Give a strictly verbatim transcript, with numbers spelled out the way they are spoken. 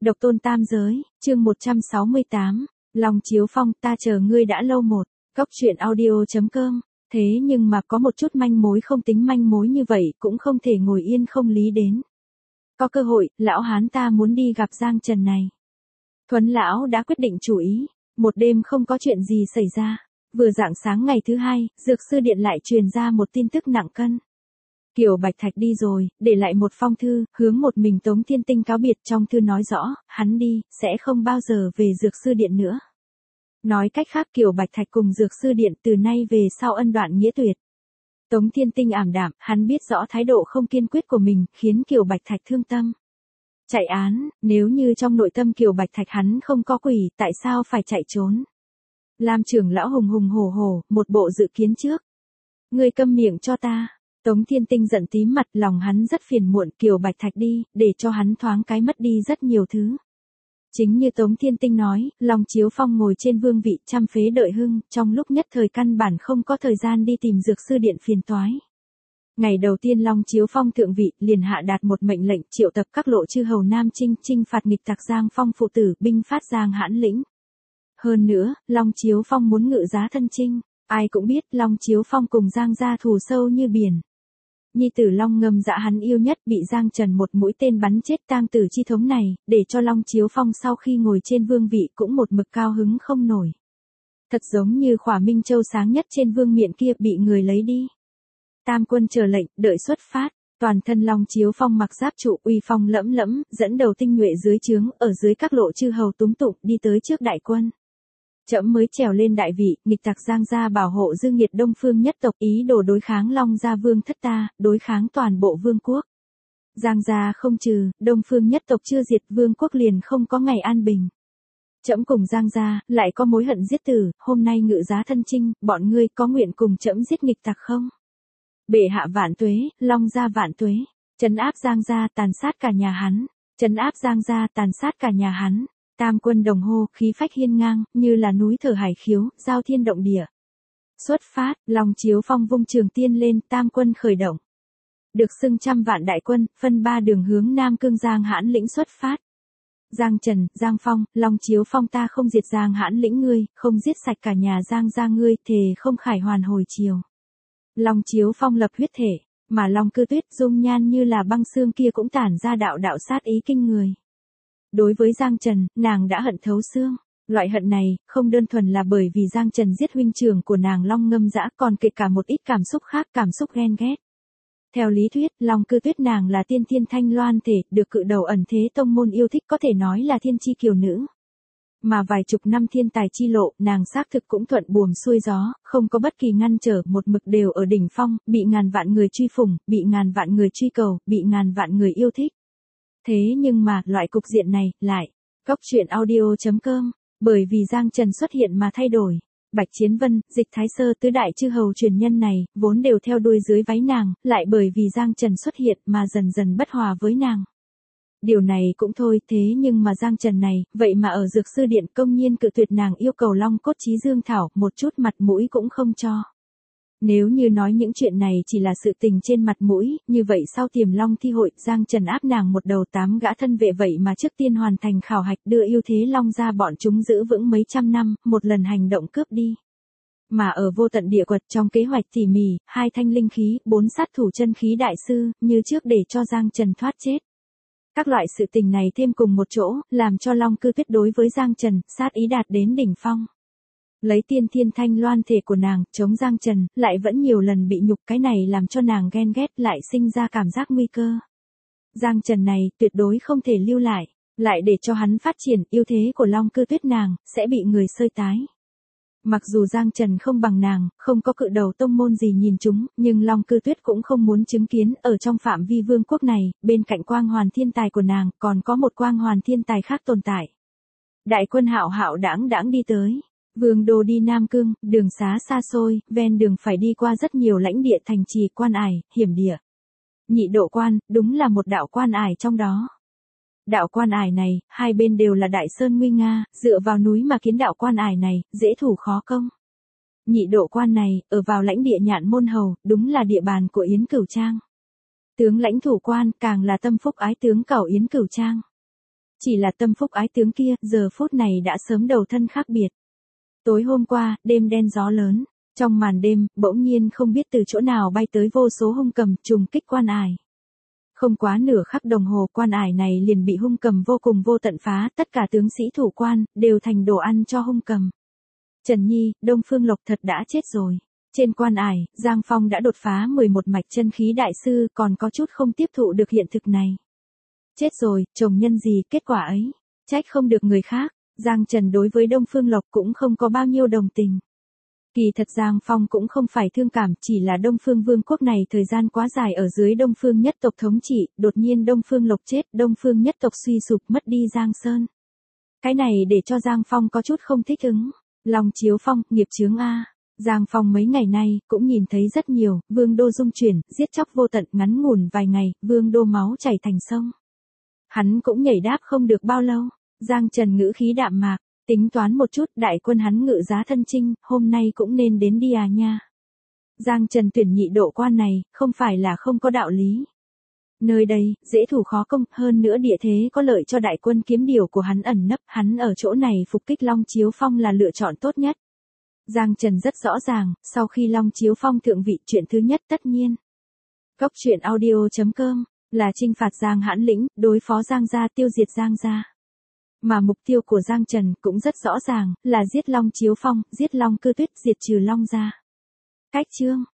Độc tôn tam giới, chương một trăm sáu mươi tám, Long Chiếu Phong, ta chờ ngươi đã lâu một, Cốc truyện audio.com, thế nhưng mà có một chút manh mối không tính manh mối như vậy cũng không thể ngồi yên không lý đến. Có cơ hội, lão hán ta muốn đi gặp Giang Trần này. Thuấn lão đã quyết định chủ ý, một đêm không có chuyện gì xảy ra, vừa rạng sáng ngày thứ hai, dược sư điện lại truyền ra một tin tức nặng cân. Kiều Bạch Thạch đi rồi, để lại một phong thư, hướng một mình Tống Thiên Tinh cáo biệt, trong thư nói rõ, hắn đi, sẽ không bao giờ về dược sư điện nữa. Nói cách khác Kiều Bạch Thạch cùng dược sư điện từ nay về sau ân đoạn nghĩa tuyệt. Tống Thiên Tinh ảm đạm, hắn biết rõ thái độ không kiên quyết của mình, khiến Kiều Bạch Thạch thương tâm. Chạy án, nếu như trong nội tâm Kiều Bạch Thạch hắn không có quỷ, tại sao phải chạy trốn? Lam trưởng lão hùng hùng hổ hổ, một bộ dự kiến trước. Ngươi câm miệng cho ta. Tống Thiên Tinh giận tím mặt, lòng hắn rất phiền muộn, Kiều Bạch Thạch đi, để cho hắn thoáng cái mất đi rất nhiều thứ. Chính như Tống Thiên Tinh nói, Long Chiếu Phong ngồi trên vương vị trăm phế đợi hưng, trong lúc nhất thời căn bản không có thời gian đi tìm dược sư điện phiền toái. Ngày đầu tiên Long Chiếu Phong thượng vị, liền hạ đạt một mệnh lệnh triệu tập các lộ chư hầu Nam Trinh, chinh phạt nghịch tặc Giang Phong phụ tử, binh phát Giang Hãn lĩnh. Hơn nữa, Long Chiếu Phong muốn ngự giá thân chinh, ai cũng biết Long Chiếu Phong cùng Giang gia thù sâu như biển. Nhi tử Long Ngâm Dạ hắn yêu nhất bị Giang Trần một mũi tên bắn chết, tang tử chi thống này, để cho Long Chiếu Phong sau khi ngồi trên vương vị cũng một mực cao hứng không nổi. Thật giống như khỏa Minh Châu sáng nhất trên vương miện kia bị người lấy đi. Tam quân chờ lệnh, đợi xuất phát, toàn thân Long Chiếu Phong mặc giáp trụ uy phong lẫm lẫm, dẫn đầu tinh nhuệ dưới trướng, ở dưới các lộ chư hầu túm tụng đi tới trước đại quân. Trẫm mới trèo lên đại vị, nghịch tặc Giang gia bảo hộ dương nghiệt Đông Phương nhất tộc, ý đồ đối kháng Long gia vương thất ta, đối kháng toàn bộ vương quốc. Giang gia không trừ, Đông Phương nhất tộc chưa diệt, vương quốc liền không có ngày an bình. Trẫm cùng Giang gia lại có mối hận giết tử, hôm nay ngự giá thân chinh, bọn ngươi có nguyện cùng trẫm giết nghịch tặc không? Bệ hạ vạn tuế, Long gia vạn tuế, trấn áp Giang gia, tàn sát cả nhà hắn, trấn áp Giang gia, tàn sát cả nhà hắn. Tam quân đồng hô, khí phách hiên ngang, như là núi thở hải khiếu, giao thiên động địa. Xuất phát, Long Chiếu Phong vung trường tiên lên, tam quân khởi động. Được xưng trăm vạn đại quân, phân ba đường hướng Nam Cương Giang Hãn lĩnh xuất phát. Giang Trần, Giang Phong, Long Chiếu Phong, ta không diệt Giang Hãn lĩnh ngươi, không giết sạch cả nhà Giang gia ngươi, thề không khải hoàn hồi chiều. Long Chiếu Phong lập huyết thể, mà Long Cư Tuyết dung nhan như là băng xương kia cũng tản ra đạo đạo sát ý kinh người. Đối với Giang Trần, nàng đã hận thấu xương. Loại hận này, không đơn thuần là bởi vì Giang Trần giết huynh trưởng của nàng Long Ngâm Dã, còn kể cả một ít cảm xúc khác, cảm xúc ghen ghét. Theo lý thuyết, Long Cư Tuyết nàng là tiên thiên thanh loan thể, được cự đầu ẩn thế tông môn yêu thích, có thể nói là thiên chi kiều nữ. Mà vài chục năm thiên tài chi lộ, nàng xác thực cũng thuận buồm xuôi gió, không có bất kỳ ngăn trở, một mực đều ở đỉnh phong, bị ngàn vạn người truy phủng, bị ngàn vạn người truy cầu, bị ngàn vạn người yêu thích. Thế nhưng mà, loại cục diện này, lại, Cốc truyện audio.com, bởi vì Giang Trần xuất hiện mà thay đổi. Bạch Chiến Vân, Dịch Thái Sơ tứ đại chư hầu truyền nhân này, vốn đều theo đuôi dưới váy nàng, lại bởi vì Giang Trần xuất hiện mà dần dần bất hòa với nàng. Điều này cũng thôi, thế nhưng mà Giang Trần này, vậy mà ở dược sư điện công nhiên cự tuyệt nàng yêu cầu Long Cốt Chí Dương Thảo, một chút mặt mũi cũng không cho. Nếu như nói những chuyện này chỉ là sự tình trên mặt mũi, như vậy sau Tiềm Long thi hội, Giang Trần áp nàng một đầu tám gã thân vệ vậy mà trước tiên hoàn thành khảo hạch, đưa ưu thế Long ra bọn chúng giữ vững mấy trăm năm, một lần hành động cướp đi. Mà ở vô tận địa quật trong kế hoạch tỉ mỉ, hai thanh linh khí, bốn sát thủ chân khí đại sư, như trước để cho Giang Trần thoát chết. Các loại sự tình này thêm cùng một chỗ, làm cho Long Cư Tuyết đối với Giang Trần, sát ý đạt đến đỉnh phong. Lấy tiên thiên thanh loan thể của nàng, chống Giang Trần, lại vẫn nhiều lần bị nhục, cái này làm cho nàng ghen ghét, lại sinh ra cảm giác nguy cơ. Giang Trần này, tuyệt đối không thể lưu lại, lại để cho hắn phát triển, ưu thế của Long Cư Tuyết nàng, sẽ bị người xơi tái. Mặc dù Giang Trần không bằng nàng, không có cự đầu tông môn gì nhìn chúng, nhưng Long Cư Tuyết cũng không muốn chứng kiến, ở trong phạm vi vương quốc này, bên cạnh quang hoàn thiên tài của nàng, còn có một quang hoàn thiên tài khác tồn tại. Đại quân hạo hạo đãng đãng đi tới. Vương đô đi Nam Cương, đường xá xa xôi, ven đường phải đi qua rất nhiều lãnh địa thành trì, quan ải, hiểm địa. Nhị độ quan, đúng là một đạo quan ải trong đó. Đạo quan ải này, hai bên đều là đại sơn nguy nga, dựa vào núi mà kiến đạo quan ải này, dễ thủ khó công. Nhị độ quan này, ở vào lãnh địa Nhạn Môn Hầu, đúng là địa bàn của Yến Cửu Trang. Tướng lãnh thủ quan, càng là tâm phúc ái tướng cẩu Yến Cửu Trang. Chỉ là tâm phúc ái tướng kia, giờ phút này đã sớm đầu thân khác biệt. Tối hôm qua, đêm đen gió lớn, trong màn đêm, bỗng nhiên không biết từ chỗ nào bay tới vô số hung cầm trùng kích quan ải. Không quá nửa khắc đồng hồ quan ải này liền bị hung cầm vô cùng vô tận phá, tất cả tướng sĩ thủ quan, đều thành đồ ăn cho hung cầm. Trần Nhi, Đông Phương Lộc thật đã chết rồi. Trên quan ải, Giang Phong đã đột phá mười một mạch chân khí đại sư, còn có chút không tiếp thụ được hiện thực này. Chết rồi, chồng nhân gì kết quả ấy, trách không được người khác. Giang Trần đối với Đông Phương Lộc cũng không có bao nhiêu đồng tình. Kỳ thật Giang Phong cũng không phải thương cảm, chỉ là Đông Phương Vương quốc này thời gian quá dài ở dưới Đông Phương nhất tộc thống trị, đột nhiên Đông Phương Lộc chết, Đông Phương nhất tộc suy sụp mất đi Giang Sơn. Cái này để cho Giang Phong có chút không thích ứng. Long Chiếu Phong, nghiệp chướng A. Giang Phong mấy ngày nay, cũng nhìn thấy rất nhiều, vương đô dung chuyển, giết chóc vô tận, ngắn ngủn vài ngày, vương đô máu chảy thành sông. Hắn cũng nhảy đáp không được bao lâu. Giang Trần ngữ khí đạm mạc, tính toán một chút, đại quân hắn ngự giá thân chinh, hôm nay cũng nên đến đi à nha. Giang Trần tuyển nhị độ quan này, không phải là không có đạo lý. Nơi đây, dễ thủ khó công, hơn nữa địa thế có lợi cho đại quân kiếm điều của hắn ẩn nấp, hắn ở chỗ này phục kích Long Chiếu Phong là lựa chọn tốt nhất. Giang Trần rất rõ ràng, sau khi Long Chiếu Phong thượng vị, chuyện thứ nhất tất nhiên. Cốc truyện audio chấm com, là chinh phạt Giang Hãn Lĩnh, đối phó Giang gia, tiêu diệt Giang gia. Mà mục tiêu của Giang Trần cũng rất rõ ràng, là giết Long Chiếu Phong, giết Long Cư Tuyết, diệt trừ Long gia. Cách chương